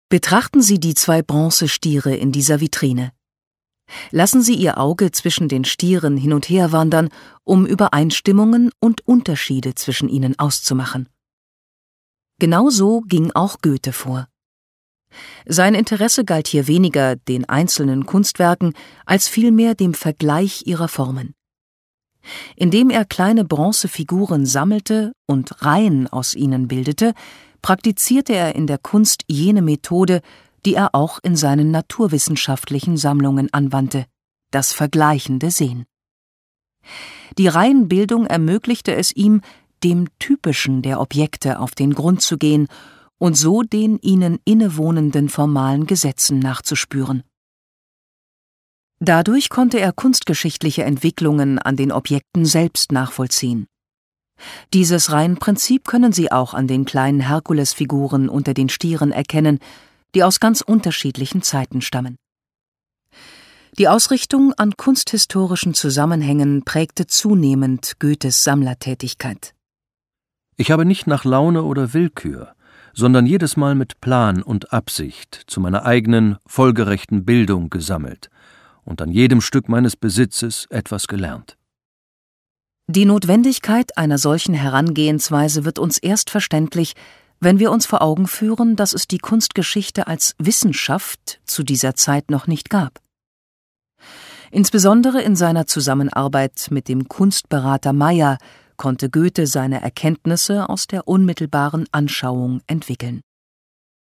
Betrachten Sie die 2 Bronzestiere in dieser Vitrine. Lassen Sie Ihr Auge zwischen den Stieren hin und her wandern, um Übereinstimmungen und Unterschiede zwischen ihnen auszumachen. Genau so ging auch Goethe vor. Sein Interesse galt hier weniger den einzelnen Kunstwerken, als vielmehr dem Vergleich ihrer Formen. Indem er kleine Bronzefiguren sammelte und Reihen aus ihnen bildete, praktizierte er in der Kunst jene Methode, die er auch in seinen naturwissenschaftlichen Sammlungen anwandte: das vergleichende Sehen. Die Reihenbildung ermöglichte es ihm, dem Typischen der Objekte auf den Grund zu gehen und so den ihnen innewohnenden formalen Gesetzen nachzuspüren. Dadurch konnte er kunstgeschichtliche Entwicklungen an den Objekten selbst nachvollziehen. Dieses Reihenprinzip können Sie auch an den kleinen Herkulesfiguren unter den Stieren erkennen, die aus ganz unterschiedlichen Zeiten stammen. Die Ausrichtung an kunsthistorischen Zusammenhängen prägte zunehmend Goethes Sammlertätigkeit. Ich habe nicht nach Laune oder Willkür, sondern jedes Mal mit Plan und Absicht zu meiner eigenen, folgerechten Bildung gesammelt und an jedem Stück meines Besitzes etwas gelernt. Die Notwendigkeit einer solchen Herangehensweise wird uns erst verständlich, wenn wir uns vor Augen führen, dass es die Kunstgeschichte als Wissenschaft zu dieser Zeit noch nicht gab. Insbesondere in seiner Zusammenarbeit mit dem Kunstberater Meyer konnte Goethe seine Erkenntnisse aus der unmittelbaren Anschauung entwickeln.